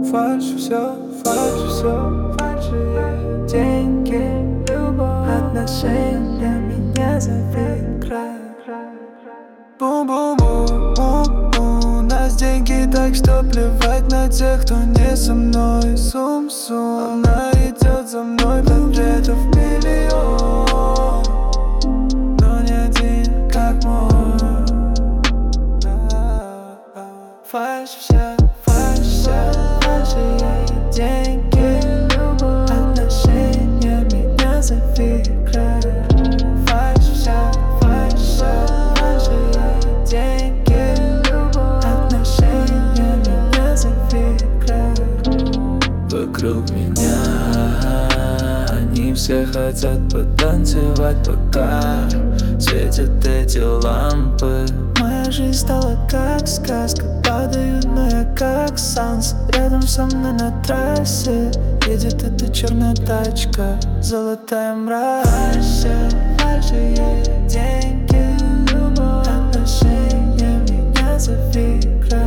Фальшь, все, фальшивые деньги, любовь, отношения, меня зовет край. Бум-бум-бум-бум, у нас деньги, так что плевать на тех, кто не со мной. Сум-сум, она идет за мной, портретов миллион, но не один, как мой. Фальшь, все, фальшивые деньги, любовь, отношения, меня зовет край. Фальшь, все, фальшивые деньги, любовь, отношения, меня зовет край. Вокруг меня они все хотят потанцевать, пока светят эти лампы. Моя жизнь стала как сказка, падаю, но я как солнце. Рядом со мной на трассе едет эта черная тачка, золотая мразь. Фальшивые деньги, любовь, отношения, меня зовет край.